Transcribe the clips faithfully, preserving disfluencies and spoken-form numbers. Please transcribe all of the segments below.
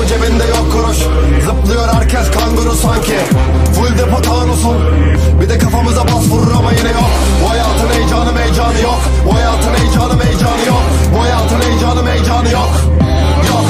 cebinde yok kuruş. Zıplıyor herkes kanguru sanki. Full depo tanusun. Bir de kafamıza bas vurur ama yine yok. Bu hayatın heyecanı heyecanı yok. Bu hayatın heyecanı heyecanı yok. Bu hayatın heyecanı heyecanı yok. Yok.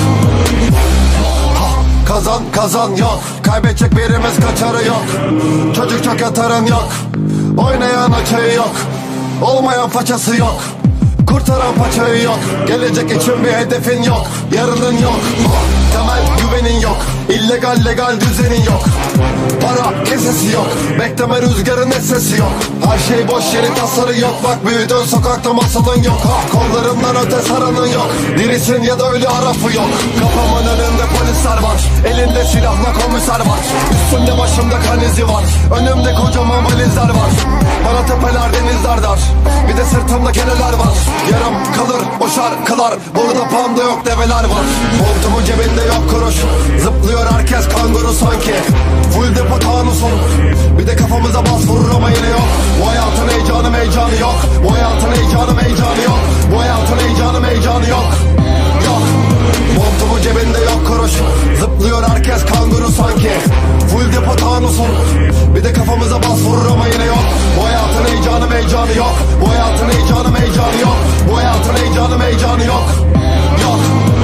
Kazan kazan yok. Kaybedecek birimiz kaçarı yok. Çocuk çok yatarın yok. Oynayan açığı yok. Olmayan façası yok. Kurtaran paçayı yok. Gelecek için bir hedefin yok. Yarının yok. Temel güvenin yok. İllegal legal düzenin yok. Para kesesi yok. Bekleme rüzgarın sesi yok. Her şey boş yeri tasarı yok. Bak büyüdün sokakta masalın yok. Ha, kollarından öte saranın yok. Dirisin ya da ölü harafı yok. Kafamın önünde polisler var. Elinde silahla komiser var. Üstümde başımda kan izi var. Önümde kocaman valizler var. Bana tepeler denizler dar. Bir de sırtımda keneler var. Yarım kalır o şarkılar. Burada panda yok develer var. Montumun cebinde yok kuruş. Zıplıyor herkes kanguru sanki. Full depo tanusun. Bir de kafamıza bas vurur ama yine yok. Bu hayatın heyecanı heyecanı yok. Bu hayatın heyecanı heyecanı yok. Bu hayatın heyecanı heyecanı yok. Yok. Montumun cebinde yok kuruş. Zıplıyor herkes kanguru sanki. Full depo tanusun. Bir de kafamıza bas vurur ama yine yok. Bu hayatın heyecanı heyecanı yok. Bu hayatın heyecanı heyecanı yok. Bu hayatın heyecanı heyecanı yok. Yok.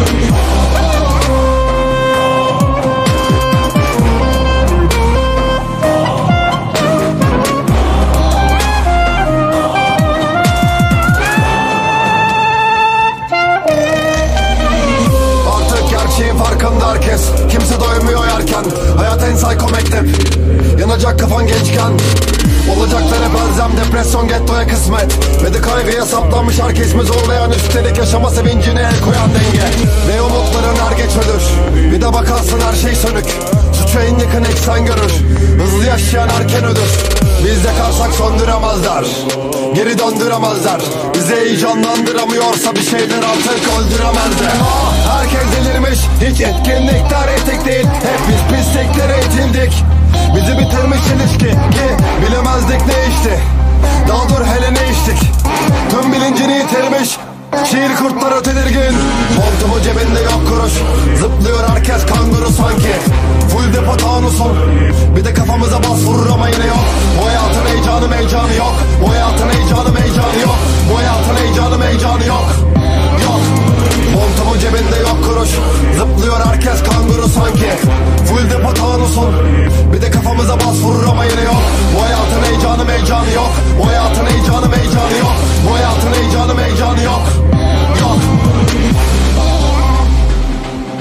Farkında herkes, kimse doymuyor yerken. Hayat en psycho mektep. Yanacak kafan gençken. Olacaklar hep elzem, depresyon gettoya kısmet. Ve de kaygıya saplanmış herkes mi zorlayan. Üstelik yaşama sevincine el koyan denge. Ve umutların er geç ölür. Bir de bakarsın her şey sönük. Suçu en yakın eksen görür. Hızlı yaşayan erken ölür. Biz yakarsak söndüremezler. Geri döndüremezler. Bizi heyecanlandıramıyorsa bir şeyler artık öldüremezler. Herkes delirmiş, hiç etkinlikler etik değil. Hep biz pisliklere itildik. Bizi bitirmiş ilişki ki bilemezdik ne işti. Daha dur hele ne içtik. Tüm bilincini yitirmiş. Şiir kurtları tedirgin. Montumu cebinde yok kuruş. Zıplıyor herkes kanguru sanki. Full depo tanusun. Bir de kafamıza bas vurur ama yine yok. Bu hayatın heyecanı heyecanı yok. Bu hayatın heyecanı heyecanı yok. Bu hayatın heyecanı heyecanı yok. Yok. Montumu cebinde yok kuruş. Zıplıyor herkes kanguru sanki. Full depo tanusun. Bir de kafamıza bas vurur ama yine yok. Bu hayatın heyecanı heyecanı yok. Bu hayatın heyecanı heyecanı yok. Bu hayatın heyecanı heyecanı yok. Yok.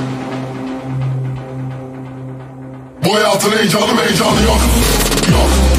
Bu hayatın heyecanı heyecanı yok. Yok.